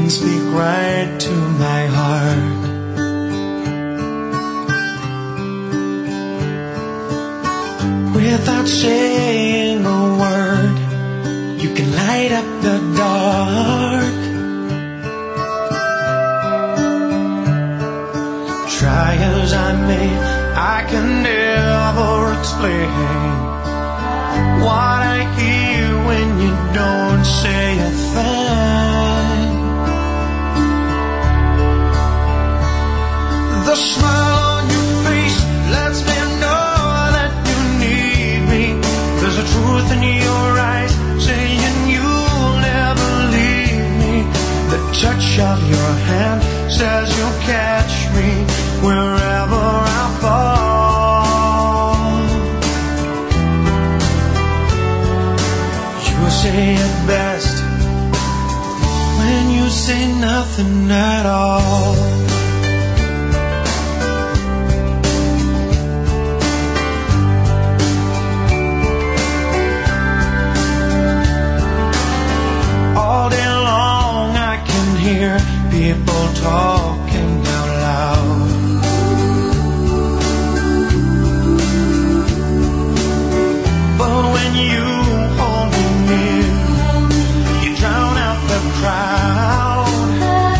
can speak right to my heart. Without saying a word, you can light up the dark. Try as I may, I can never explain what I hear when you don't say a thing. The smile on your face lets me know that you need me. There's a truth in your eyes saying you'll never leave me. The touch of your hand says you'll catch me wherever I fall. You say it best when you say nothing at all. All day long I can hear people talking out loud. But when you hold me near, you drown out the crowd.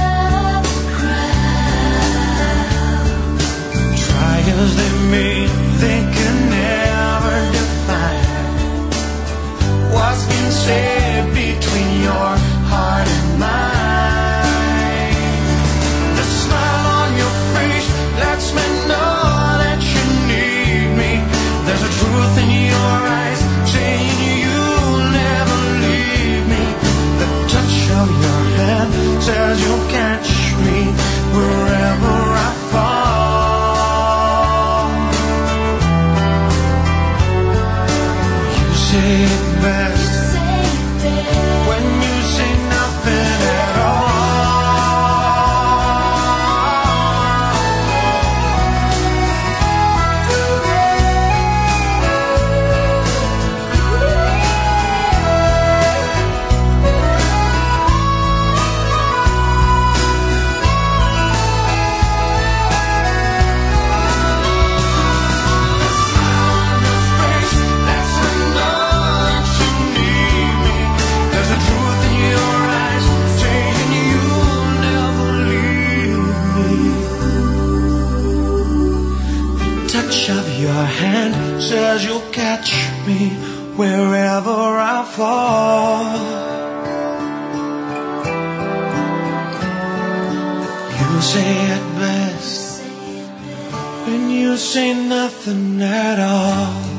Try as they may, they can never define what's been said between your heart and mine. The smile on your face lets me know that you need me. There's a truth in your eyes saying you'll never leave me. The touch of your hand says you'll catch me wherever I fall. You say it best when you say nothing at all. Your hand says you'll catch me wherever I fall. You say it best when you say nothing at all.